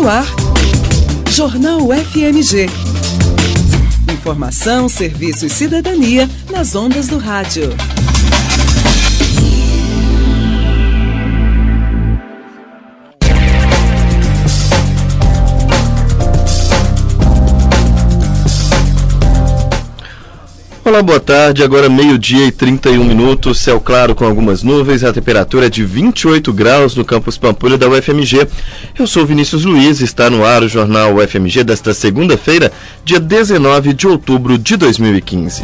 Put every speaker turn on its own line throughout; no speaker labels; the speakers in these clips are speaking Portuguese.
no ar, Jornal FMG. Informação, serviço e cidadania nas ondas do rádio.
Olá, boa tarde. Agora 12h31, céu claro com algumas nuvens, a temperatura é de 28 graus no campus Pampulha da UFMG. Eu sou Vinícius Luiz e está no ar o Jornal UFMG desta segunda-feira, dia 19 de outubro de 2015.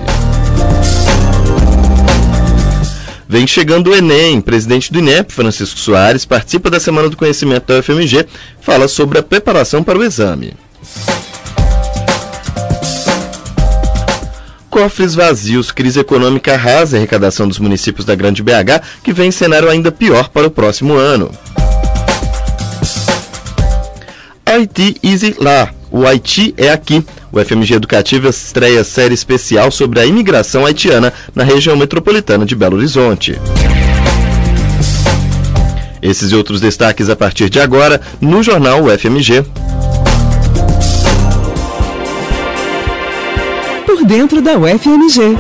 Vem chegando o Enem. Presidente do INEP, Francisco Soares, participa da Semana do Conhecimento da UFMG, fala sobre a preparação para o exame. Cofres vazios, crise econômica arrasa a arrecadação dos municípios da Grande BH, que vem em cenário ainda pior para o próximo ano. Haiti Easy lá, o Haiti é aqui. O FMG Educativa estreia série especial sobre a imigração haitiana na região metropolitana de Belo Horizonte. Esses e outros destaques a partir de agora no Jornal UFMG.
Por dentro da UFMG.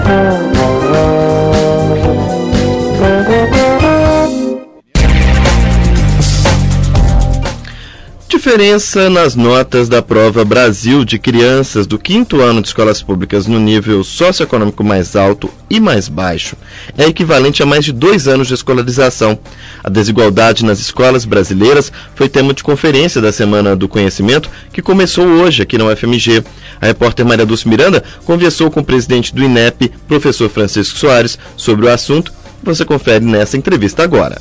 Diferença nas notas da prova Brasil de crianças do 5º ano de escolas públicas no nível socioeconômico mais alto e mais baixo é equivalente a mais de 2 anos de escolarização. A desigualdade nas escolas brasileiras foi tema de conferência da Semana do Conhecimento, que começou hoje aqui na UFMG. A repórter Maria Dulce Miranda conversou com o presidente do INEP, professor Francisco Soares, sobre o assunto. Você confere nessa entrevista agora.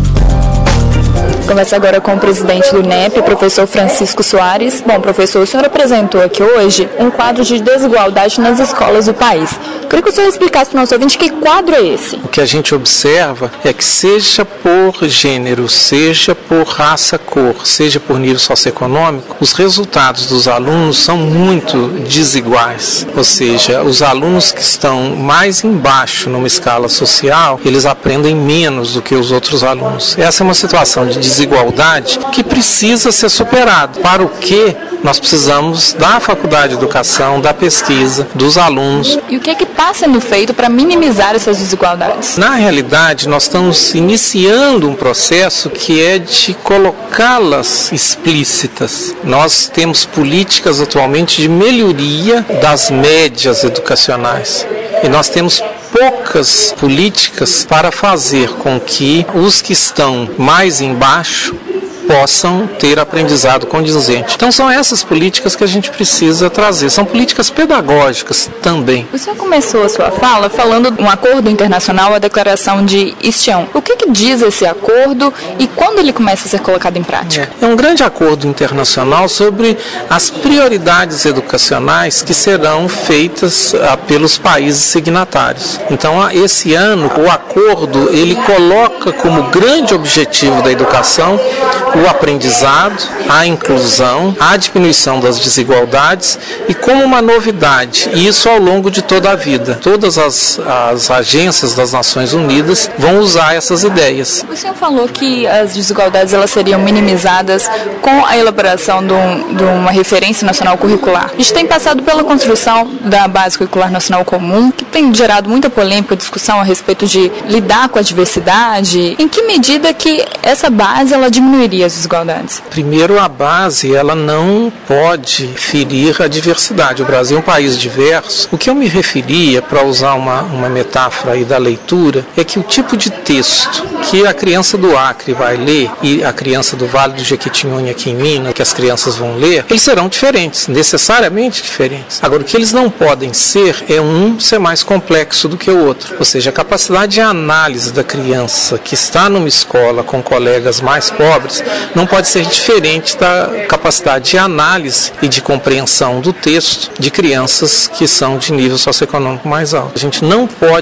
Conversa agora com o presidente do INEP, professor Francisco Soares. Bom, professor, o senhor apresentou aqui hoje um quadro de desigualdade nas escolas do país. Queria que o senhor explicasse para o nosso ouvinte que quadro é esse.
O que a gente observa é que seja por gênero, seja por raça, cor, seja por nível socioeconômico, os resultados dos alunos são muito desiguais. Ou seja, os alunos que estão mais embaixo numa escala social, eles aprendem menos do que os outros alunos. Essa é uma situação de desigualdade que precisa ser superada, para o que nós precisamos da Faculdade de Educação, da pesquisa, dos alunos.
E o que está sendo feito para minimizar essas desigualdades?
Na realidade, nós estamos iniciando um processo que é de colocá-las explícitas. Nós temos políticas atualmente de melhoria das médias educacionais. E nós temos poucas políticas para fazer com que os que estão mais embaixo possam ter aprendizado condizente. Então são essas políticas que a gente precisa trazer. São políticas pedagógicas também.
O senhor começou a sua fala falando de um acordo internacional, a declaração de Istião. O que diz esse acordo e quando ele começa a ser colocado em prática?
É um grande acordo internacional sobre as prioridades educacionais que serão feitas pelos países signatários. Então, esse ano, o acordo ele coloca como grande objetivo da educação o aprendizado, a inclusão, a diminuição das desigualdades e como uma novidade, e isso ao longo de toda a vida. Todas as agências das Nações Unidas vão usar essas ideias.
O senhor falou que as desigualdades elas seriam minimizadas com a elaboração de uma referência nacional curricular. A gente tem passado pela construção da Base Curricular Nacional Comum, que tem gerado muita polêmica e discussão a respeito de lidar com a diversidade. Em que medida que essa base ela diminuiria as desigualdades?
Primeiro, a base ela não pode ferir a diversidade. O Brasil é um país diverso. O que eu me referia, para usar uma metáfora aí da leitura, é que o tipo de texto que a criança do Acre vai ler e a criança do Vale do Jequitinhonha aqui em Minas, que as crianças vão ler, eles serão diferentes, necessariamente diferentes. Agora, o que eles não podem ser ser mais complexo do que o outro. Ou seja, a capacidade de análise da criança que está numa escola com colegas mais pobres não pode ser diferente da capacidade de análise e de compreensão do texto de crianças que são de nível socioeconômico mais alto. A gente não pode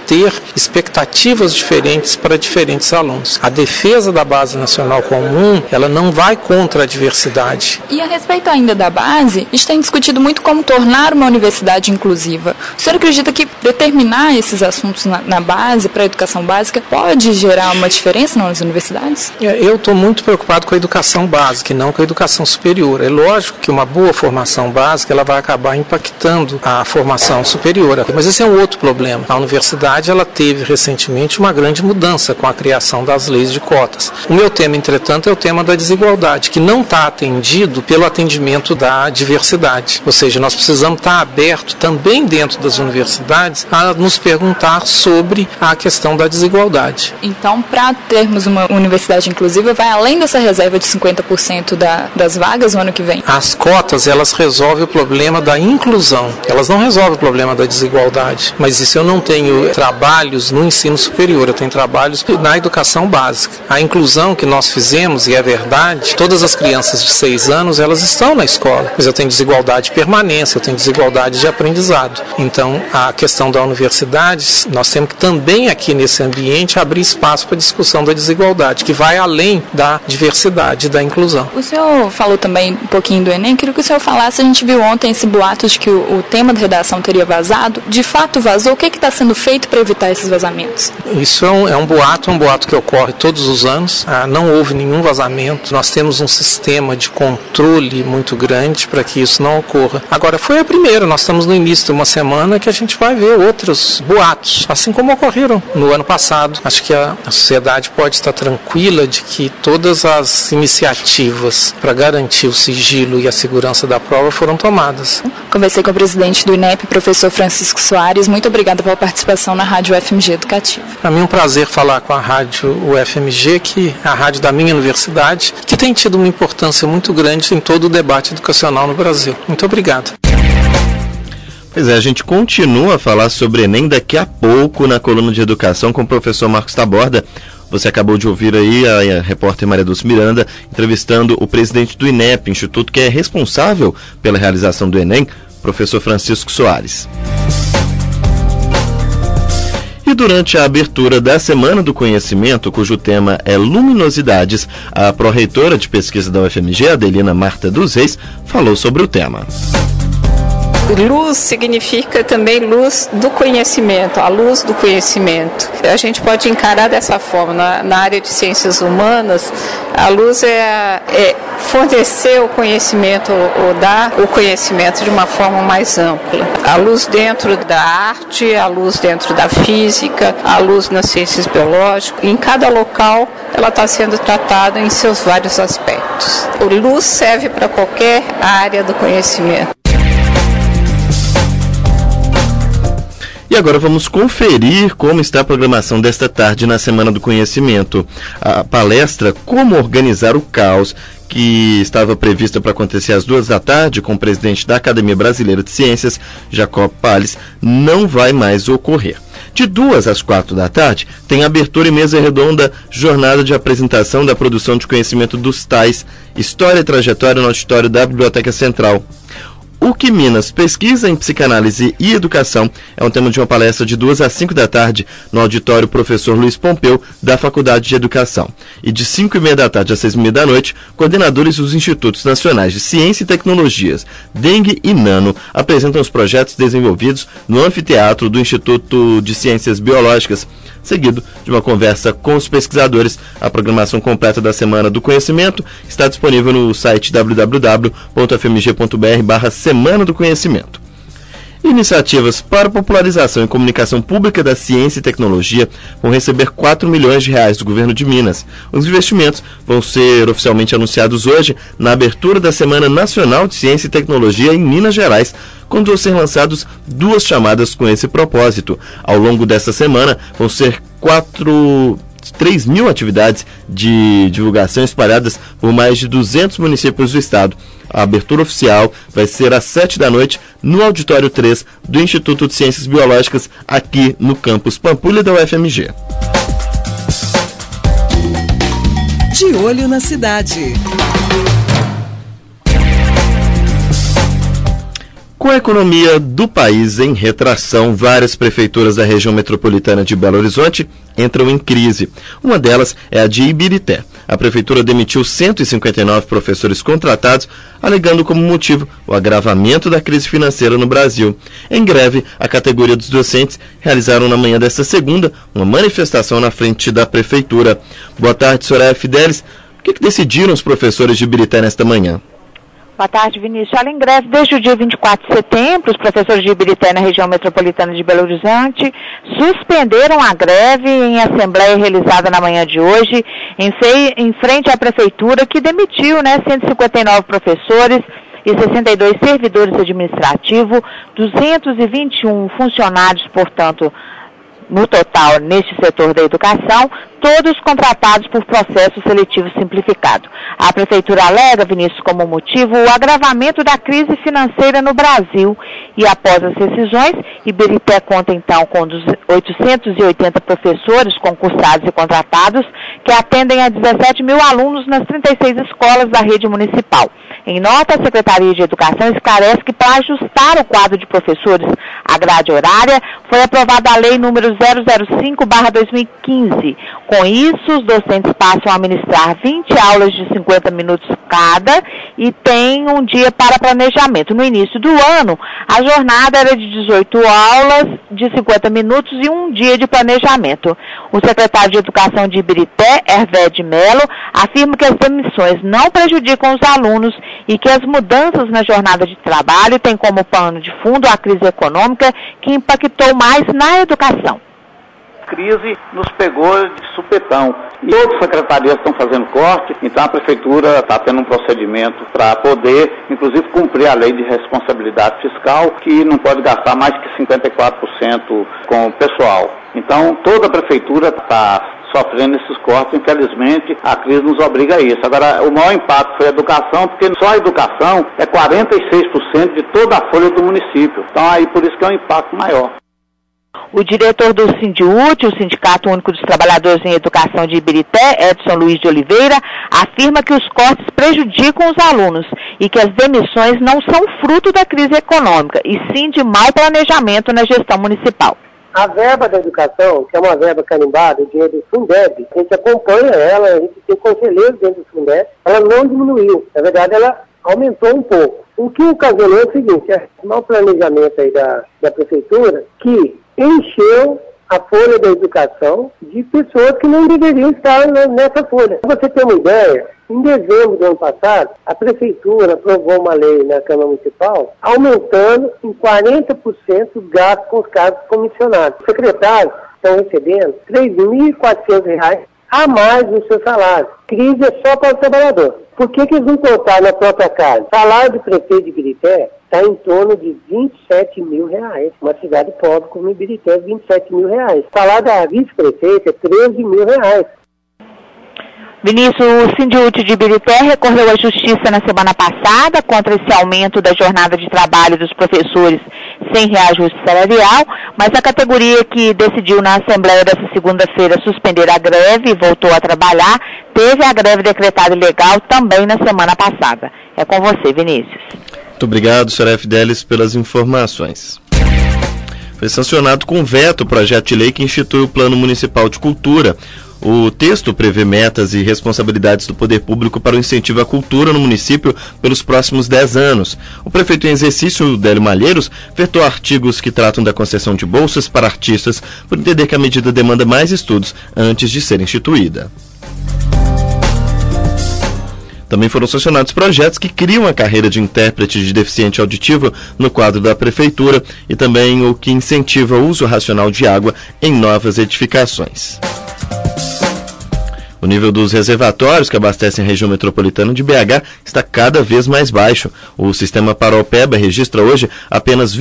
ter expectativas diferentes para diferentes alunos. A defesa da Base Nacional Comum, ela não vai contra a diversidade.
E a respeito ainda da base, a gente tem discutido muito como tornar uma universidade inclusiva. O senhor acredita que determinar esses assuntos na base, para a educação básica, pode gerar uma diferença nas universidades?
Eu estou muito preocupado com a educação básica e não com a educação superior. É lógico que uma boa formação básica ela vai acabar impactando a formação superior. Mas esse é um outro problema. A universidade ela teve recentemente uma grande mudança com a criação das leis de cotas. O meu tema, entretanto, é o tema da desigualdade, que não está atendido pelo atendimento da diversidade. Ou seja, nós precisamos estar abertos também dentro das universidades a nos perguntar sobre a questão da desigualdade.
Então, para termos uma universidade inclusiva, vai além dessa reserva de 50% das vagas no ano que vem?
As cotas, elas resolvem o problema da inclusão. Elas não resolvem o problema da desigualdade. Mas isso eu não tenho trabalhos no ensino superior, eu tenho trabalhos na educação básica. A inclusão que nós fizemos, e é verdade, todas as crianças de 6 anos, elas estão na escola. Mas eu tenho desigualdade de permanência, eu tenho desigualdade de aprendizado. Então, a questão da universidade, nós temos que também aqui nesse ambiente abrir espaço para a discussão da desigualdade, que vai além da diversidade e da inclusão.
O senhor falou também um pouquinho do Enem, queria que o senhor falasse, a gente viu ontem esse boato de que o tema da redação teria vazado, de fato vazou, o que está sendo feito para evitar esses vazamentos?
Isso é um boato que ocorre todos os anos, não houve nenhum vazamento, nós temos um sistema de controle muito grande para que isso não ocorra. Agora, foi a primeira, nós estamos no início de uma semana que a gente vai ver outros boatos, assim como ocorreram no ano passado. Acho que a sociedade pode estar tranquila de que todas as iniciativas para garantir o sigilo e a segurança da prova foram tomadas.
Conversei com o presidente do INEP, professor Francisco Soares. Muito obrigada pela participação na Rádio UFMG Educativa.
Para mim é um prazer falar com a Rádio UFMG, que é a rádio da minha universidade, que tem tido uma importância muito grande em todo o debate educacional no Brasil. Muito obrigado.
Pois é, a gente continua a falar sobre Enem daqui a pouco na coluna de educação com o professor Marcos Taborda. Você acabou de ouvir aí a repórter Maria Dulce Miranda entrevistando o presidente do INEP, instituto que é responsável pela realização do Enem, professor Francisco Soares. E durante a abertura da Semana do Conhecimento, cujo tema é Luminosidades, a pró-reitora de pesquisa da UFMG, Adelina Marta dos Reis, falou sobre o tema.
Luz significa também luz do conhecimento, a luz do conhecimento. A gente pode encarar dessa forma. Na área de ciências humanas, a luz é fornecer o conhecimento ou dar o conhecimento de uma forma mais ampla. A luz dentro da arte, a luz dentro da física, a luz nas ciências biológicas. Em cada local, ela está sendo tratada em seus vários aspectos. A luz serve para qualquer área do conhecimento.
E agora vamos conferir como está a programação desta tarde na Semana do Conhecimento. A palestra Como Organizar o Caos, que estava prevista para acontecer às 14h com o presidente da Academia Brasileira de Ciências, Jacob Palles, não vai mais ocorrer. De 2 às 4h tem abertura e mesa redonda, jornada de apresentação da produção de conhecimento dos TAIs, História e Trajetória no auditório da Biblioteca Central. O que Minas pesquisa em psicanálise e educação é um tema de uma palestra de 2 às 5h no auditório Professor Luiz Pompeu, da Faculdade de Educação. E de 5h30 às 6h30, coordenadores dos Institutos Nacionais de Ciência e Tecnologias, Dengue e Nano, apresentam os projetos desenvolvidos no anfiteatro do Instituto de Ciências Biológicas, seguido de uma conversa com os pesquisadores. A programação completa da Semana do Conhecimento está disponível no site www.fmg.br/Semana do Conhecimento. Iniciativas para popularização e comunicação pública da ciência e tecnologia vão receber R$4 milhões do governo de Minas. Os investimentos vão ser oficialmente anunciados hoje na abertura da Semana Nacional de Ciência e Tecnologia em Minas Gerais, quando vão ser lançadas 2 chamadas com esse propósito. Ao longo dessa semana vão ser 3 mil atividades de divulgação espalhadas por mais de 200 municípios do estado. A abertura oficial vai ser às 7h no auditório 3 do Instituto de Ciências Biológicas, aqui no campus Pampulha da UFMG.
De olho na cidade.
Com a economia do país em retração, várias prefeituras da região metropolitana de Belo Horizonte entram em crise. Uma delas é a de Ibirité. A prefeitura demitiu 159 professores contratados, alegando como motivo o agravamento da crise financeira no Brasil. Em greve, a categoria dos docentes realizaram na manhã desta segunda uma manifestação na frente da prefeitura. Boa tarde, Soraya Fidelis. O que decidiram os professores de Ibirité nesta manhã?
Boa tarde, Vinícius. Olha, em greve desde o dia 24 de setembro, os professores de Ibirité na região metropolitana de Belo Horizonte suspenderam a greve em assembleia realizada na manhã de hoje, em frente à prefeitura, que demitiu 159 professores e 62 servidores administrativos, 221 funcionários, portanto, no total, neste setor da educação, todos contratados por processo seletivo simplificado. A Prefeitura alega, Vinícius, como motivo o agravamento da crise financeira no Brasil e, após as decisões, Ibirité conta então com 880 professores concursados e contratados que atendem a 17 mil alunos nas 36 escolas da rede municipal. Em nota, a Secretaria de Educação esclarece que, para ajustar o quadro de professores à grade horária, foi aprovada a Lei número 005/2015. Com isso, os docentes passam a ministrar 20 aulas de 50 minutos cada e têm um dia para planejamento. No início do ano, a jornada era de 18 aulas de 50 minutos e um dia de planejamento. O secretário de Educação de Ibirité, Hervé de Mello, afirma que as demissões não prejudicam os alunos e que as mudanças na jornada de trabalho têm como pano de fundo a crise econômica que impactou mais na educação.
A crise nos pegou de supetão. E todas as secretarias estão fazendo corte, então a prefeitura está tendo um procedimento para poder, inclusive, cumprir a lei de responsabilidade fiscal, que não pode gastar mais que 54% com o pessoal. Então, toda a prefeitura está sofrendo esses cortes, infelizmente, a crise nos obriga a isso. Agora, o maior impacto foi a educação, porque só a educação é 46% de toda a folha do município. Então, aí por isso que é um impacto maior.
O diretor do Sindiúti, o Sindicato Único dos Trabalhadores em Educação de Ibirité, Edson Luiz de Oliveira, afirma que os cortes prejudicam os alunos e que as demissões não são fruto da crise econômica, e sim de mau planejamento na gestão municipal.
A verba da educação, que é uma verba carimbada, o dinheiro do Fundeb, a gente acompanha ela, a gente tem conselheiros dentro do Fundeb, ela não diminuiu. Na verdade, ela aumentou um pouco. O que ocasionou é o seguinte, é o mau planejamento aí da prefeitura, que encheu a folha da educação de pessoas que não deveriam estar nessa folha. Para você ter uma ideia, em dezembro do ano passado, a prefeitura aprovou uma lei na Câmara Municipal aumentando em 40% os gastos com os cargos comissionados. Os secretários estão recebendo R$ 3.400 a mais do seu salário. Crise é só para o trabalhador. Por que eles não cortaram na própria casa? O salário do prefeito de Ibirité está em torno de R$ 27 mil. Uma cidade pobre como Ibirité, R$ 27 mil. O salário da vice-prefeita é R$ 13 mil.
Vinícius, o Sindiúti de Ibirité recorreu à Justiça na semana passada contra esse aumento da jornada de trabalho dos professores sem reajuste salarial, mas a categoria que decidiu na Assembleia dessa segunda-feira suspender a greve e voltou a trabalhar, teve a greve decretada ilegal também na semana passada. É com você, Vinícius.
Muito obrigado, Soraya Fidelis, pelas informações. Foi sancionado com veto o projeto de lei que institui o Plano Municipal de Cultura. O texto prevê metas e responsabilidades do poder público para o incentivo à cultura no município pelos próximos 10 anos. O prefeito em exercício, Délio Malheiros, vetou artigos que tratam da concessão de bolsas para artistas, por entender que a medida demanda mais estudos antes de ser instituída. Também foram sancionados projetos que criam a carreira de intérprete de deficiente auditivo no quadro da prefeitura e também o que incentiva o uso racional de água em novas edificações. O nível dos reservatórios que abastecem a região metropolitana de BH está cada vez mais baixo. O sistema Paraopeba registra hoje apenas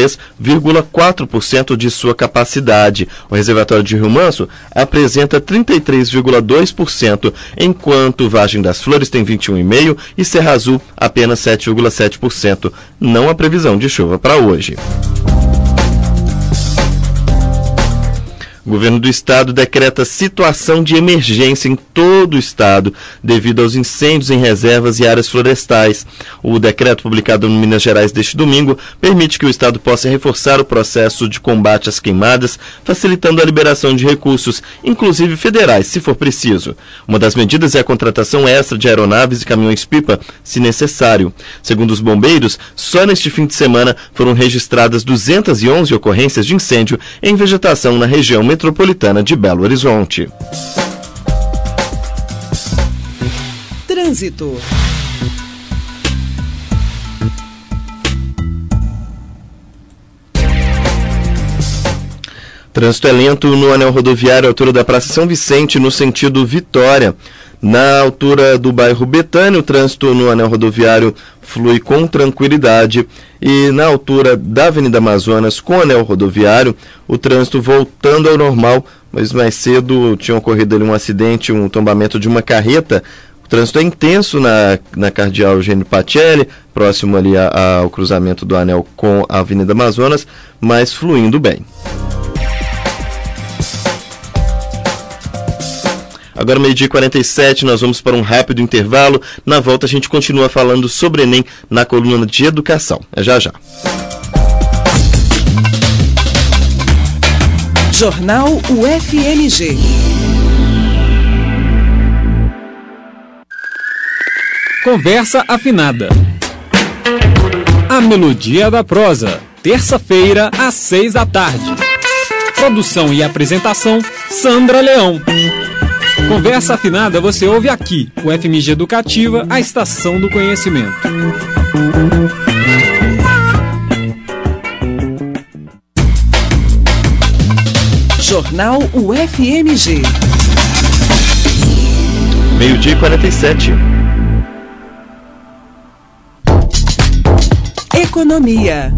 23,4% de sua capacidade. O reservatório de Rio Manso apresenta 33,2%, enquanto Vargem das Flores tem 21,5% e Serra Azul apenas 7,7%. Não há previsão de chuva para hoje. O governo do estado decreta situação de emergência em todo o estado devido aos incêndios em reservas e áreas florestais. O decreto publicado no Minas Gerais deste domingo permite que o estado possa reforçar o processo de combate às queimadas, facilitando a liberação de recursos, inclusive federais, se for preciso. Uma das medidas é a contratação extra de aeronaves e caminhões-pipa, se necessário. Segundo os bombeiros, só neste fim de semana foram registradas 211 ocorrências de incêndio em vegetação na região metropolitana de Belo Horizonte.
Trânsito.
Trânsito é lento no anel rodoviário à altura da Praça São Vicente, no sentido Vitória. Na altura do bairro Betânia, o trânsito no anel rodoviário flui com tranquilidade. E na altura da Avenida Amazonas, com o anel rodoviário, o trânsito voltando ao normal, mas mais cedo tinha ocorrido ali um acidente, um tombamento de uma carreta. O trânsito é intenso na Cardeal Eugênio Pacelli, próximo ali ao cruzamento do anel com a Avenida Amazonas, mas fluindo bem. Agora, 12h47, nós vamos para um rápido intervalo. Na volta, a gente continua falando sobre Enem na coluna de educação. É já já.
Jornal UFMG.
Conversa afinada. A melodia da prosa. Terça-feira, às 6h. Produção e apresentação, Sandra Leão. Conversa afinada você ouve aqui, o FMG Educativa, a estação do conhecimento.
Jornal UFMG.
12h47.
Economia.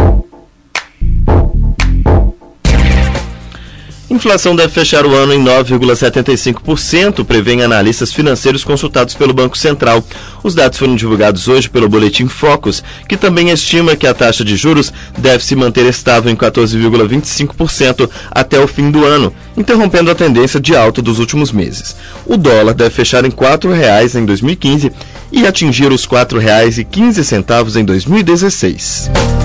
Inflação deve fechar o ano em 9,75%, prevêem analistas financeiros consultados pelo Banco Central. Os dados foram divulgados hoje pelo Boletim Focus, que também estima que a taxa de juros deve se manter estável em 14,25% até o fim do ano, interrompendo a tendência de alta dos últimos meses. O dólar deve fechar em R$ 4,00 em 2015 e atingir os R$ 4,15 em 2016.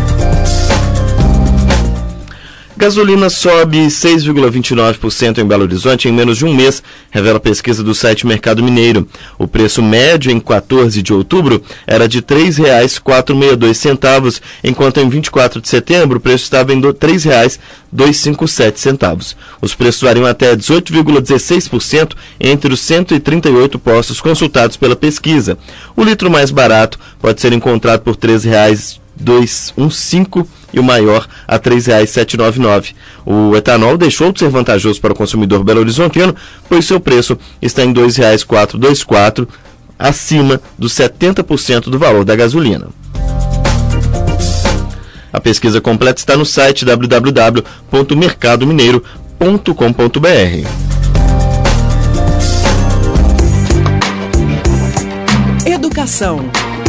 Gasolina sobe 6,29% em Belo Horizonte em menos de um mês, revela a pesquisa do site Mercado Mineiro. O preço médio em 14 de outubro era de R$ 3,462, enquanto em 24 de setembro o preço estava em R$ 3,257. Os preços variam até 18,16% entre os 138 postos consultados pela pesquisa. O litro mais barato pode ser encontrado por R$ 3,215 e o maior a R$ 3,799. O etanol deixou de ser vantajoso para o consumidor belo-horizontino, pois seu preço está em R$ 2,424, acima dos 70% do valor da gasolina. A pesquisa completa está no site www.mercadomineiro.com.br.
Educação.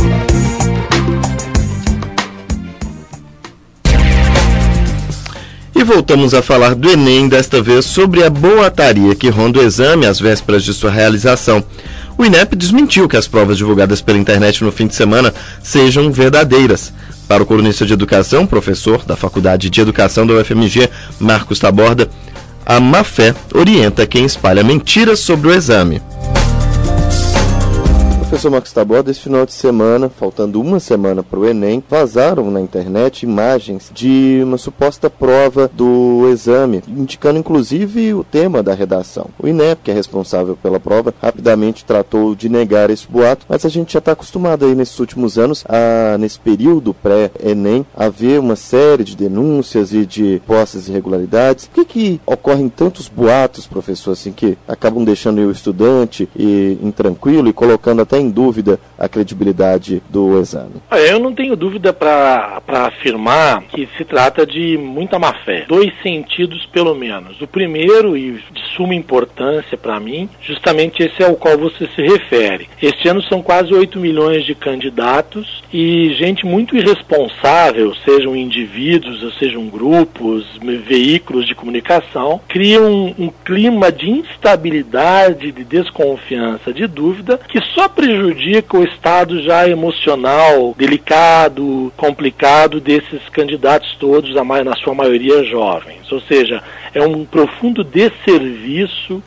E voltamos a falar do Enem, desta vez sobre a boataria que ronda o exame às vésperas de sua realização. O INEP desmentiu que as provas divulgadas pela internet no fim de semana sejam verdadeiras. Para o colunista de educação, professor da Faculdade de Educação da UFMG, Marcos Taborda, a má-fé orienta quem espalha mentiras sobre o exame. Professor Marcos Taborda, esse final de semana, faltando uma semana para o Enem, vazaram na internet imagens de uma suposta prova do exame, indicando inclusive o tema da redação. O INEP, que é responsável pela prova, rapidamente tratou de negar esse boato, mas a gente já está acostumado aí nesses últimos anos, nesse período pré-Enem, a ver uma série de denúncias e de postas irregularidades. Por que ocorrem tantos boatos, professor, assim, que acabam deixando o estudante intranquilo e colocando até em em dúvida a credibilidade do exame?
Eu não tenho dúvida para afirmar que se trata de muita má-fé. 2 sentidos, pelo menos. O primeiro, e de suma importância para mim, justamente esse é ao qual você se refere. Este ano são quase 8 milhões de candidatos e gente muito irresponsável, sejam indivíduos, ou sejam grupos, veículos de comunicação, criam um clima de instabilidade, de desconfiança, de dúvida, que só prejudica o estado já emocional, delicado, complicado desses candidatos todos, na sua maioria jovens. Ou seja, é um profundo desserviço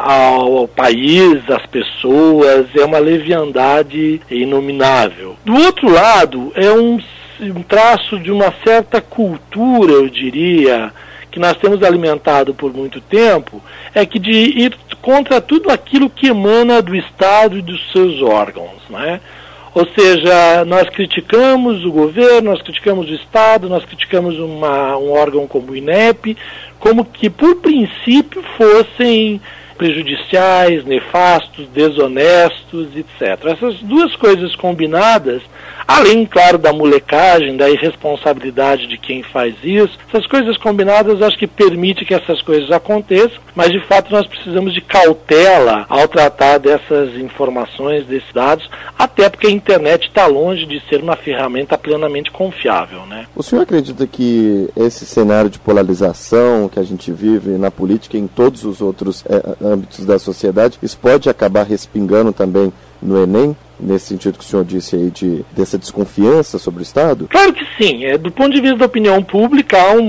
ao país, às pessoas, é uma leviandade inominável. Do outro lado, é um traço de uma certa cultura, eu diria, que nós temos alimentado por muito tempo, é que de ir contra tudo aquilo que emana do Estado e dos seus órgãos, não é? Ou seja, nós criticamos o governo, nós criticamos o Estado, nós criticamos um órgão como o INEP, como que por princípio fossem prejudiciais, nefastos, desonestos, etc. Essas duas coisas combinadas, além, claro, da molecagem, da irresponsabilidade de quem faz isso, essas coisas combinadas acho que permite que essas coisas aconteçam, mas de fato nós precisamos de cautela ao tratar dessas informações, desses dados, até porque a internet está longe de ser uma ferramenta plenamente confiável, né?
O senhor acredita que esse cenário de polarização que a gente vive na política e em todos os outros âmbitos da sociedade, isso pode acabar respingando também no Enem, nesse sentido que o senhor disse aí dessa desconfiança sobre o Estado?
Claro que sim. Do ponto de vista da opinião pública, há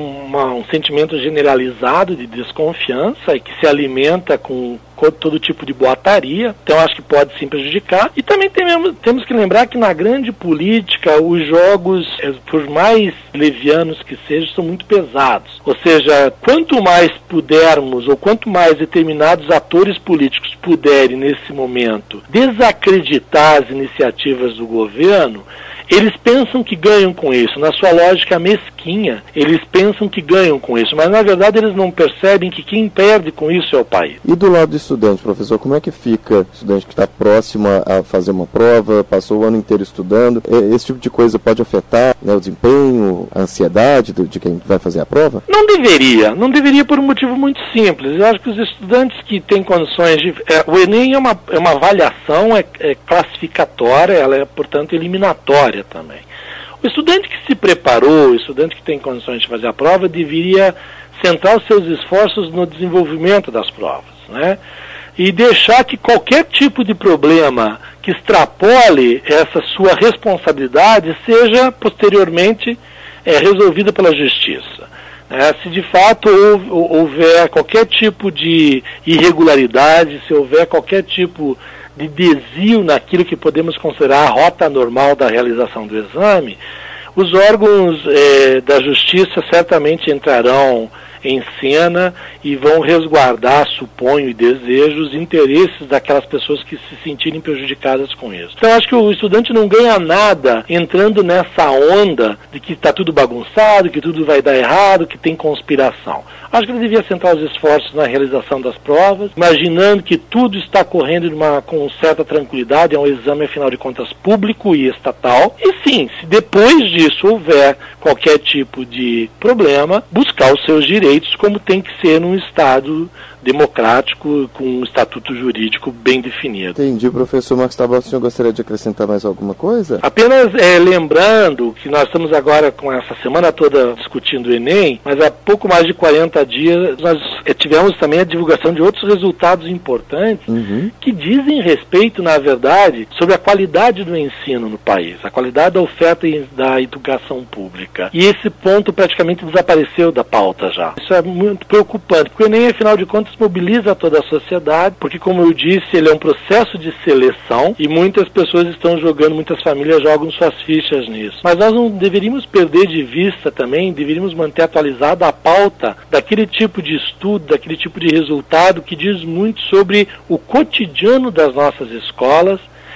um sentimento generalizado de desconfiança e que se alimenta com todo tipo de boataria, então acho que pode sim prejudicar. E também temos que lembrar que na grande política os jogos, por mais levianos que sejam, são muito pesados. Ou seja, quanto mais pudermos, ou quanto mais determinados atores políticos puderem nesse momento desacreditar as iniciativas do governo, eles pensam que ganham com isso. Na sua lógica mesquinha, eles pensam que ganham com isso, mas na verdade eles não percebem que quem perde com isso é o país.
E do lado do estudante, professor, como é que fica o estudante que está próximo a fazer uma prova, passou o ano inteiro estudando? Esse tipo de coisa pode afetar, né, o desempenho, a ansiedade de quem vai fazer a prova?
Não deveria por um motivo muito simples. Eu acho que os estudantes que têm condições de... o Enem é uma avaliação, é classificatória, ela é, portanto, eliminatória também. O estudante que se preparou, o estudante que tem condições de fazer a prova, deveria centrar os seus esforços no desenvolvimento das provas, né? E deixar que qualquer tipo de problema que extrapole essa sua responsabilidade seja posteriormente resolvida pela justiça. Se de fato houver qualquer tipo de irregularidade, se houver qualquer tipo de desvio naquilo que podemos considerar a rota normal da realização do exame, os órgãos da justiça certamente entrarão em cena e vão resguardar, suponho e desejo, os interesses daquelas pessoas que se sentirem prejudicadas com isso. Então acho que o estudante não ganha nada entrando nessa onda de que está tudo bagunçado, que tudo vai dar errado, que tem conspiração. Acho que ele devia centrar os esforços na realização das provas, imaginando que tudo está correndo com certa tranquilidade, é um exame, afinal de contas, público e estatal. E sim, se depois disso houver qualquer tipo de problema, buscar os seus direitos, como tem que ser num Estado democrático, com um estatuto jurídico bem definido.
Entendi, professor Marcos Tabosa. O senhor gostaria de acrescentar mais alguma coisa?
Apenas lembrando que nós estamos agora com essa semana toda discutindo o Enem, mas há pouco mais de 40 dias nós tivemos também a divulgação de outros resultados importantes que dizem respeito, na verdade, sobre a qualidade do ensino no país, a qualidade da oferta da educação pública. E esse ponto praticamente desapareceu da pauta já. Isso é muito preocupante, porque o Enem, afinal de contas, mobiliza toda a sociedade, porque, como eu disse, ele é um processo de seleção e muitas pessoas estão jogando, muitas famílias jogam suas fichas nisso. Mas nós não deveríamos perder de vista também, deveríamos manter atualizada a pauta daquele tipo de estudo, daquele tipo de resultado que diz muito sobre o cotidiano das nossas escolas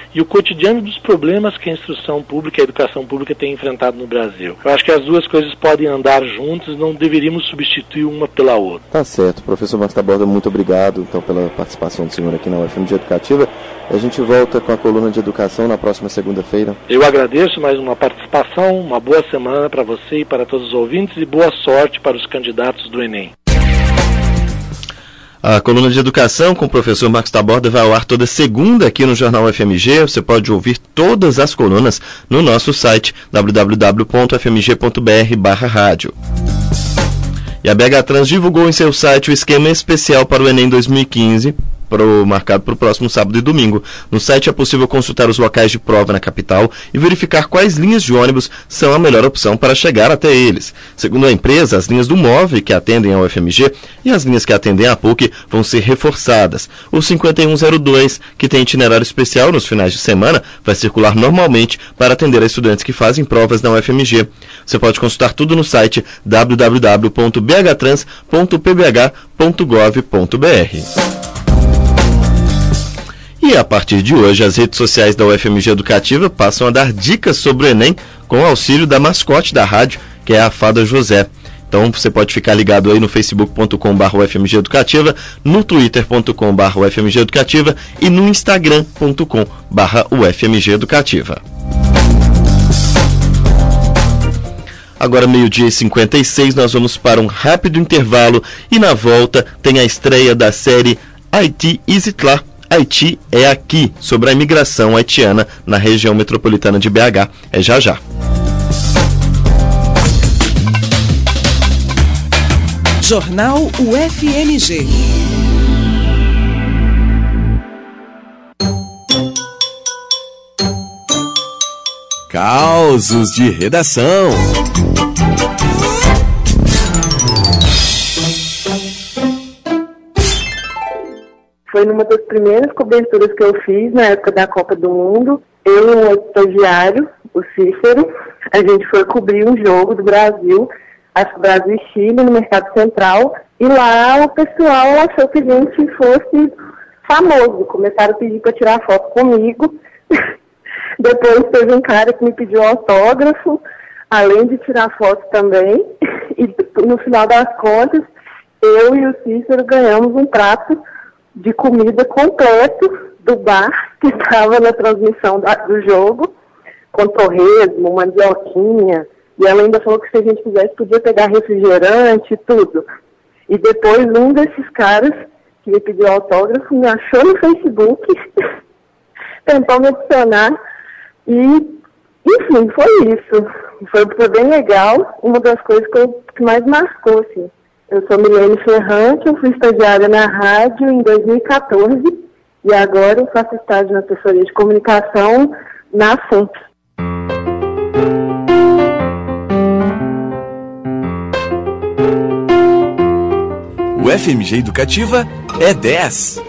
e o cotidiano dos problemas que a instrução pública e a educação pública tem enfrentado no Brasil. Eu acho que as duas coisas podem andar juntas, não deveríamos substituir uma pela outra.
Tá certo. Professor Marcos Taborda, muito obrigado então pela participação do senhor aqui na UFMG Educativa. A gente volta com a coluna de educação na próxima segunda-feira.
Eu agradeço mais uma participação, uma boa semana para você e para todos os ouvintes e boa sorte para os candidatos do Enem.
A coluna de educação com o professor Marcos Taborda vai ao ar toda segunda aqui no Jornal UFMG. Você pode ouvir todas as colunas no nosso site www.fmg.br/rádio. E a BH Trans divulgou em seu site o esquema especial para o Enem 2015, marcado para o próximo sábado e domingo. No site é possível consultar os locais de prova na capital e verificar quais linhas de ônibus são a melhor opção para chegar até eles. Segundo a empresa, as linhas do MOVE, que atendem ao UFMG, e as linhas que atendem à PUC vão ser reforçadas. O 5102, que tem itinerário especial nos finais de semana, vai circular normalmente para atender a estudantes que fazem provas na UFMG. Você pode consultar tudo no site www.bhtrans.pbh.gov.br. E a partir de hoje, as redes sociais da UFMG Educativa passam a dar dicas sobre o Enem com o auxílio da mascote da rádio, que é a Fada José. Então você pode ficar ligado aí no facebook.com/UFMG Educativa, no twitter.com/UFMG Educativa e no instagram.com/UFMG Educativa. Agora 12h56, nós vamos para um rápido intervalo e na volta tem a estreia da série Haiti Is Lá, Haiti é Aqui, sobre a imigração haitiana na região metropolitana de BH. É já já.
Jornal UFMG.
Causos de redação.
Foi numa das primeiras coberturas que eu fiz na época da Copa do Mundo. Eu e um estagiário, o Cícero, a gente foi cobrir um jogo do Brasil, acho que Brasil e Chile, no Mercado Central, e lá o pessoal achou que a gente fosse famoso. Começaram a pedir para tirar foto comigo. Depois teve um cara que me pediu autógrafo, além de tirar foto também. E no final das contas, eu e o Cícero ganhamos um prato de comida completo do bar que estava na transmissão do jogo, com torresmo, mandioquinha, e ela ainda falou que se a gente quisesse podia pegar refrigerante e tudo. E depois um desses caras que me pediu autógrafo me achou no Facebook, tentou me adicionar e, enfim, foi isso. Foi bem legal, uma das coisas que mais marcou, assim. Eu sou Milene Ferrante, eu fui estagiária na rádio em 2014 e agora eu faço estágio na assessoria de comunicação na FUNC.
O UFMG Educativa é 10.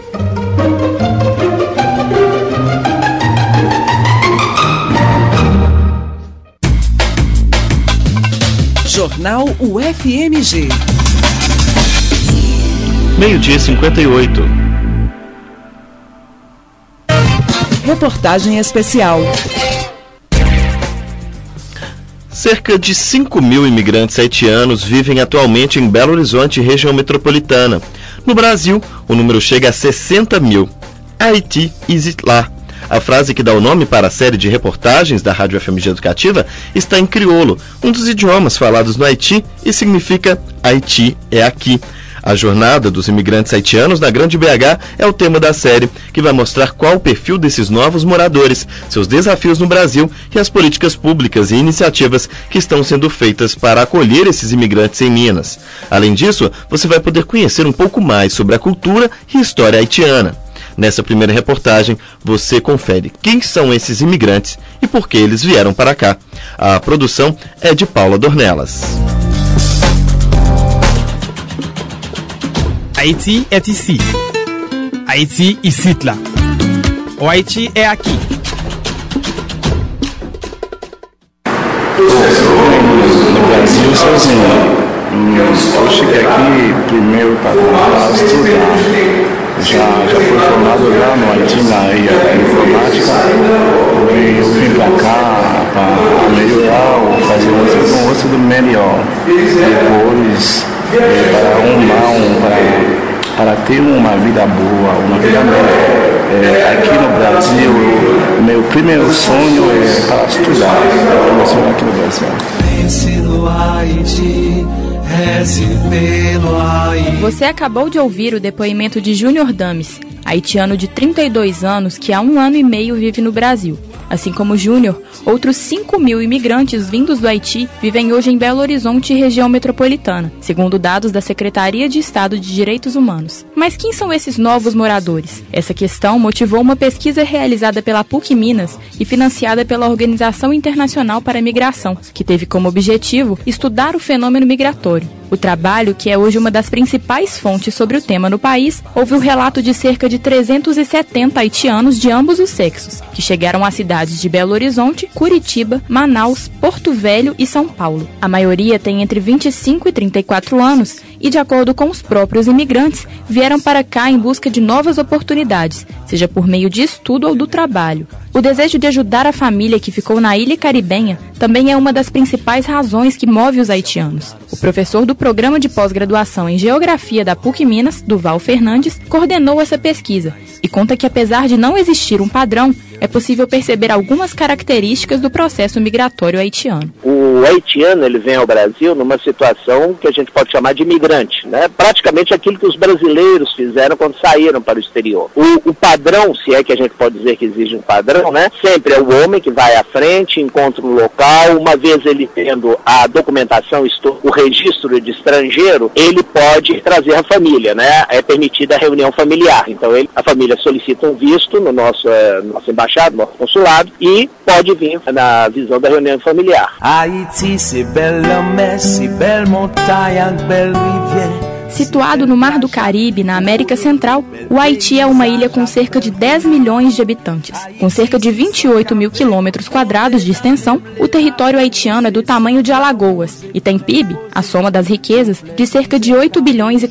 Jornal UFMG.
12h58.
Reportagem especial.
Cerca de 5.000 imigrantes haitianos vivem atualmente em Belo Horizonte e região metropolitana. No Brasil, o número chega a 60.000. Haiti Is Lá. A frase que dá o nome para a série de reportagens da Rádio UFMG Educativa está em crioulo, um dos idiomas falados no Haiti, e significa Haiti é aqui. A jornada dos imigrantes haitianos na Grande BH é o tema da série, que vai mostrar qual o perfil desses novos moradores, seus desafios no Brasil e as políticas públicas e iniciativas que estão sendo feitas para acolher esses imigrantes em Minas. Além disso, você vai poder conhecer um pouco mais sobre a cultura e história haitiana. Nessa primeira reportagem, você confere quem são esses imigrantes e por que eles vieram para cá. A produção é de Paula Dornelas.
Haïti est ici. Haïti ici là. O Haïti é aqui.
No Brasil sozinho. Eu cheguei aqui primeiro para estudar. já fui formado lá no Haiti na área da informática. Eu vim para cá para melhorar ou fazer um rosto melhor. Depois, para ter uma vida boa, uma vida melhor. Aqui no Brasil, meu primeiro sonho é para estudar. Aqui no Brasil.
Você acabou de ouvir o depoimento de Júnior Dames, haitiano de 32 anos que há 1 ano e meio vive no Brasil. Assim como Júnior, outros 5.000 imigrantes vindos do Haiti vivem hoje em Belo Horizonte e região metropolitana, segundo dados da Secretaria de Estado de Direitos Humanos. Mas quem são esses novos moradores? Essa questão motivou uma pesquisa realizada pela PUC Minas e financiada pela Organização Internacional para a Migração, que teve como objetivo estudar o fenômeno migratório. O trabalho, que é hoje uma das principais fontes sobre o tema no país, houve o relato de cerca de 370 haitianos de ambos os sexos, que chegaram às cidades de Belo Horizonte, Curitiba, Manaus, Porto Velho e São Paulo. A maioria tem entre 25 e 34 anos e, de acordo com os próprios imigrantes, vieram para cá em busca de novas oportunidades, seja por meio de estudo ou do trabalho. O desejo de ajudar a família que ficou na ilha caribenha também é uma das principais razões que move os haitianos. O professor do programa de pós-graduação em Geografia da PUC Minas, Duval Fernandes, coordenou essa pesquisa e conta que, apesar de não existir um padrão, é possível perceber algumas características do processo migratório haitiano.
O haitiano, ele vem ao Brasil numa situação que a gente pode chamar de imigrante, né? Praticamente aquilo que os brasileiros fizeram quando saíram para o exterior. O padrão, se é que a gente pode dizer que exige um padrão, né? Sempre é o homem que vai à frente, encontra um local, uma vez ele tendo a documentação, o registro de estrangeiro, ele pode trazer a família, né? É permitida a reunião familiar. Então a família solicita um visto no nosso embaixada, nosso consulado, e pode vir na visão da reunião familiar.
Haïti, c'est belle mer, c'est belle montagne, belle rivière.
Situado no Mar do Caribe, na América Central, o Haiti é uma ilha com cerca de 10 milhões de habitantes. Com cerca de 28 mil quilômetros quadrados de extensão, o território haitiano é do tamanho de Alagoas e tem PIB, a soma das riquezas, de cerca de 8 bilhões e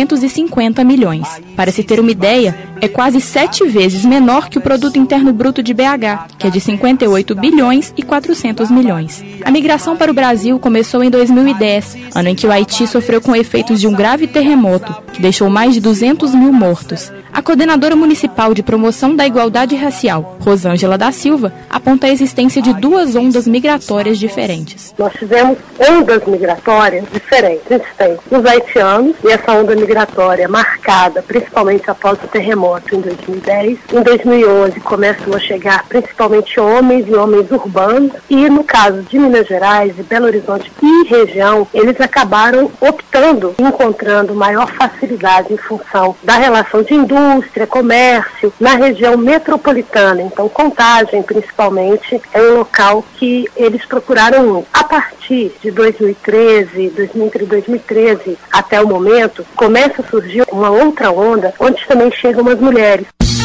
450 milhões. Para se ter uma ideia, é quase 7 vezes menor que o Produto Interno Bruto de BH, que é de 58 bilhões e 400 milhões. A migração para o Brasil começou em 2010, ano em que o Haiti sofreu com efeitos de um grave terremoto, que deixou mais de 200 mil mortos. A coordenadora municipal de promoção da igualdade racial, Rosângela da Silva, aponta a existência de 2 ondas migratórias diferentes.
Nós tivemos ondas migratórias diferentes. A gente tem os haitianos, e essa onda migratória marcada principalmente após o terremoto em 2010. Em 2011 começam a chegar principalmente homens e homens urbanos, e no caso de Minas Gerais, de Belo Horizonte e região, eles acabaram optando, encontrando maior facilidade em função da relação de indústria, comércio, na região metropolitana. Então, Contagem, principalmente, é um local que eles procuraram muito. A partir de 2013 até o momento, começa a surgir uma outra onda, onde também chegam as mulheres.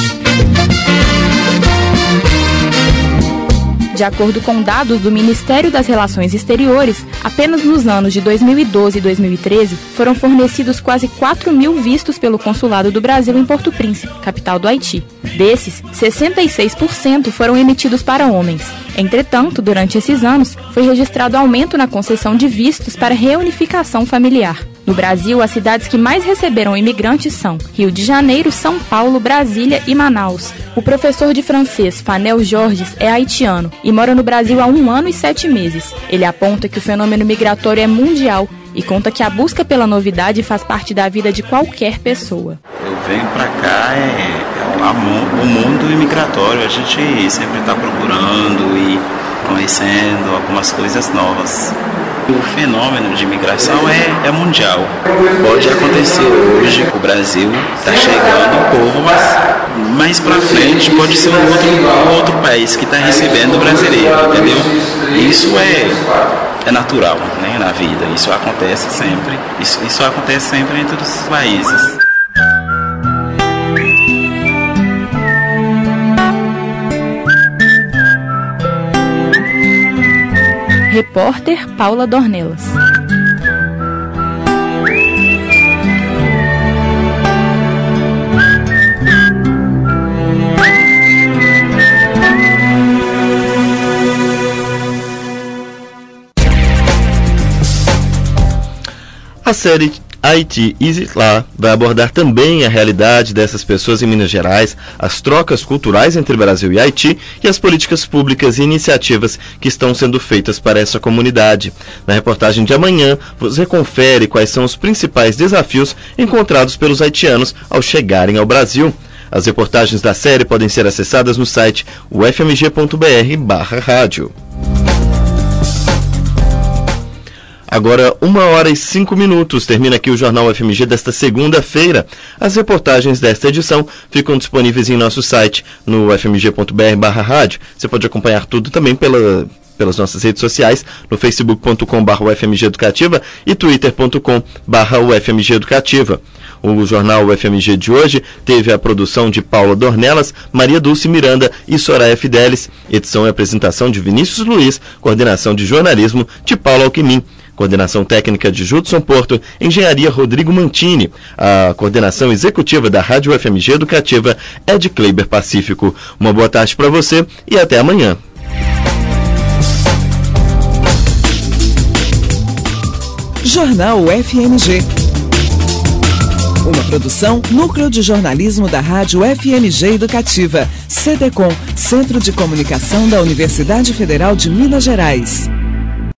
De acordo com dados do Ministério das Relações Exteriores, apenas nos anos de 2012 e 2013 foram fornecidos quase 4 mil vistos pelo Consulado do Brasil em Porto Príncipe, capital do Haiti. Desses, 66% foram emitidos para homens. Entretanto, durante esses anos, foi registrado aumento na concessão de vistos para reunificação familiar. No Brasil, as cidades que mais receberam imigrantes são Rio de Janeiro, São Paulo, Brasília e Manaus. O professor de francês Fanel Jorges é haitiano e mora no Brasil há 1 ano e 7 meses. Ele aponta que o fenômeno migratório é mundial e conta que a busca pela novidade faz parte da vida de qualquer pessoa.
Eu venho pra cá, o mundo imigratório, a gente sempre está procurando e conhecendo algumas coisas novas. O fenômeno de imigração é mundial. Pode acontecer hoje, o Brasil está chegando um povo, mas mais para frente pode ser um outro país que está recebendo o brasileiro, entendeu? Isso é natural, né, na vida. Isso acontece sempre. Isso acontece sempre entre os países.
Repórter Paula Dornelas.
série Haiti Easy Lá vai abordar também a realidade dessas pessoas em Minas Gerais, as trocas culturais entre Brasil e Haiti e as políticas públicas e iniciativas que estão sendo feitas para essa comunidade. Na reportagem de amanhã, você confere quais são os principais desafios encontrados pelos haitianos ao chegarem ao Brasil. As reportagens da série podem ser acessadas no site ufmg.br/rádio. Agora, 1h05. Termina aqui o Jornal UFMG desta segunda-feira. As reportagens desta edição ficam disponíveis em nosso site, no ufmg.br/rádio. Você pode acompanhar tudo também pelas nossas redes sociais, no facebook.com/UFMG Educativa e twitter.com/UFMG Educativa. O Jornal UFMG de hoje teve a produção de Paula Dornelas, Maria Dulce Miranda e Soraya Fidelis. Edição e apresentação de Vinícius Luiz, coordenação de jornalismo de Paulo Alquimim. Coordenação técnica de Judson Porto, engenharia Rodrigo Mantini. A coordenação executiva da Rádio UFMG Educativa é de Kleiber Pacífico. Uma boa tarde para você e até amanhã.
Jornal UFMG. Uma produção Núcleo de Jornalismo da Rádio UFMG Educativa. CDCom, Centro de Comunicação da Universidade Federal de Minas Gerais.